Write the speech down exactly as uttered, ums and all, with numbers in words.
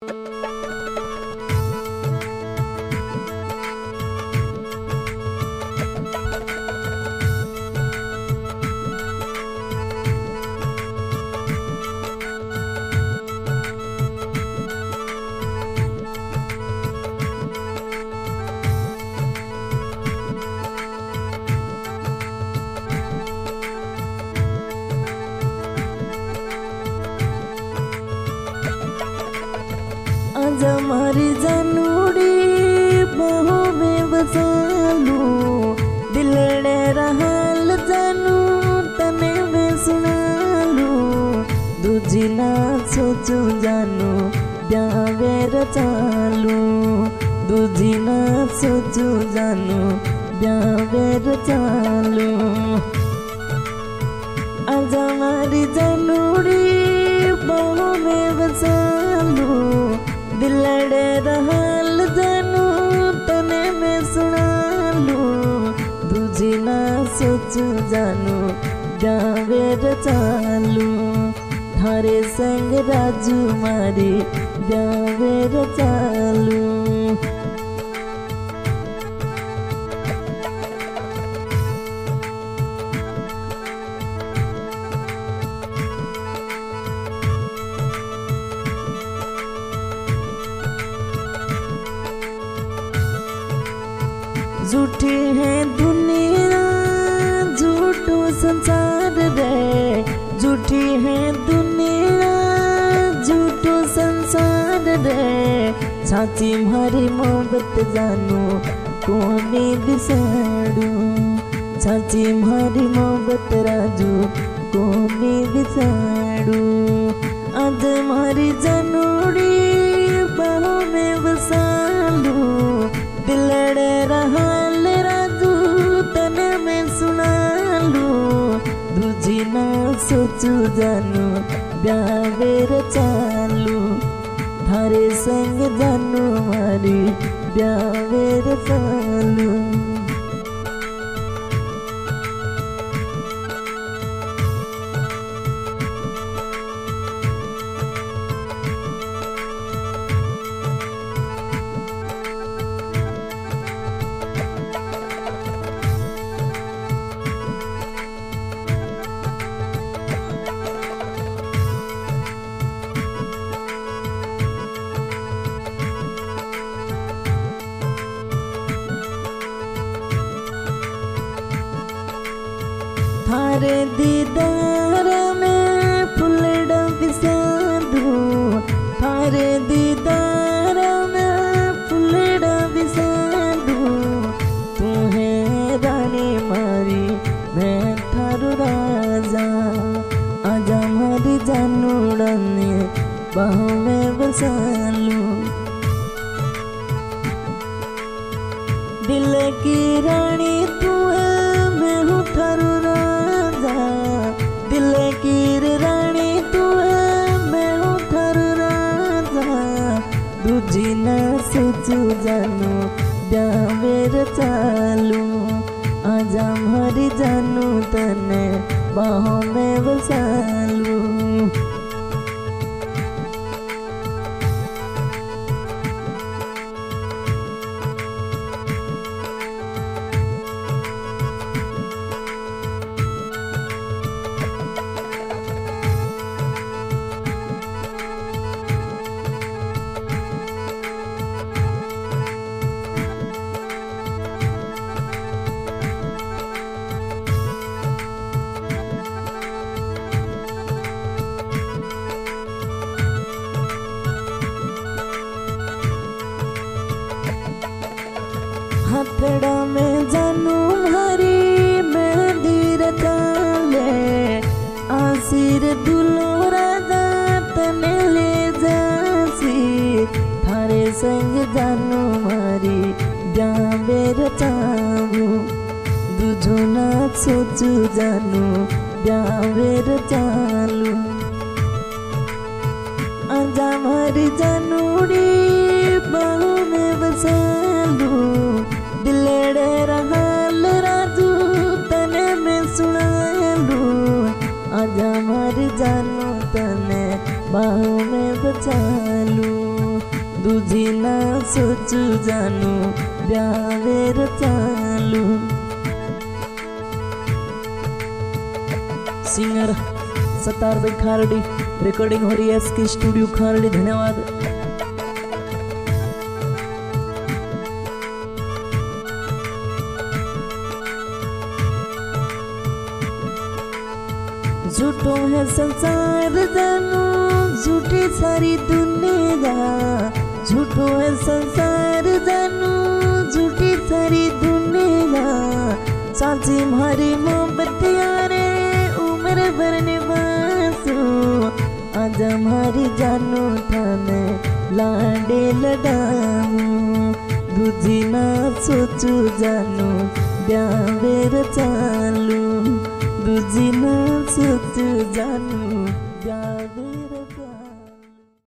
आज हमारी जानूड़ी बाहों में बसालू, दिलड़े रहाल जानू तने में सुनालू। दूजी ना सोचू जानू ब्यावे रचालू, दूजी ना सोचू जानू ब्यावे रचालू। आज हमारी जानूड़ी बाहों में बसालू, दिलड़े रहाल जानू तने में सुनालू। दूजी ना सोचू जानू ब्यावे रचालू, थारे संग राजू मारी ब्यावे रचालू। झूठी है दुनिया झूठो संसार रे, झूठी है दुनिया झूठो संसार रे। साची मारी मोहब्बत जानू कोने बिसाड़ू, साची मारी मोहब्बत राजू कोने बिसाड़ू। आज मारी जानूड़ी बाहों में बसालू, दिलड़े रहाल राजू तने में सुनालू। दूजी ना सोचू जानू ब्यावे रचालू, थारे संग जानू मारी ब्यावे रचालू। थारे दीदार में फुलड़ा बिसादू, थारे दीदार में फुलड़ा बिसादू। तू है रानी मारी मैं थारू राजा, आजा मारी जानू रानी बाहों में बसालू। दिल की रानी तू है मैं हूँ थारू राजा, दिल की रानी तू है मैं हूँ थारू राजा। दूजी ना सोचू जानू ब्यावे रचालू, आजा मारी जानू तने बाहों में बसालू। हथड़ा में जानू मारी मेहंदी रचाले, आसिर दुलो राजा तने ले जासी। थारे संग जानू मारी ब्यावे रचालू, दूजो ना सोचू जानू ब्यावे रचालू। आजा मारी जानूड़ी बाहों में बसालू, दिलड़े रहाल राजू तने में सुनालू। आजा मारी जानू तने बाहों में बचालू। दूजी ना सोचू जानू ब्यावेर चालू। सिंगर सत्तार भाई खारडी, रिकॉर्डिंग हो रही है एस के स्टूडियो खारडी। धन्यवाद। झूठो है संसार जानू झूठी सारी दुनिया, झूठो है संसार जानू झूठी सारी दुनिया। साची मारी मोहब्बत यारे उम्र भर निभासू, आज हमारी जानू थाने लाडे लडामू। दूजी ना सोचू जानू ब्यावेर चालू, दूजी ना सोचू जानू